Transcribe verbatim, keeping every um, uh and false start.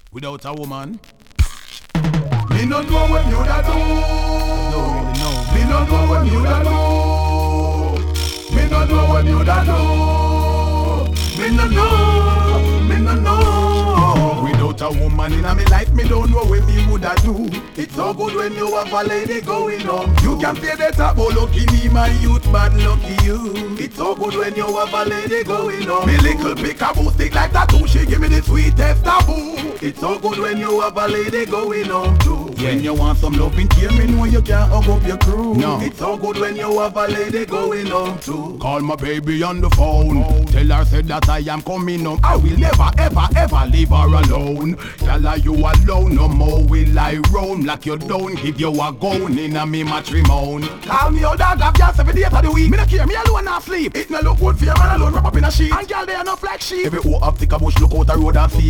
without a woman. Me no know what you da do. Don't really know. Me no know what you da do. Me no know what you da do. Me no know. Me no know. Without a woman in my life, me don't know what me woulda do. It's so good when you have a lady going home. You can play the top, oh lucky me, my youth, bad lucky you. It's so good when you have a lady going home. Me little peekaboo stick like tattoo, she give me the sweetest taboo. It's so good when you have a lady going home too. Yeah. When you want some loving care, me know you can't hug up your crew. No. It's so good when you have a lady going home too. Call my baby on the phone. Tell her said that I am coming home. I will never ever ever leave her alone. Tell her you alone, no more will I roam. Lock you down, give you a gun in a me matrimony. Call me your dog, have gas every day of the week. Me no care, me alone not sleep. It no look good for your man alone, wrap up in a sheet. And girl they are not like sheep. Every who up take a bush, look out the road and see.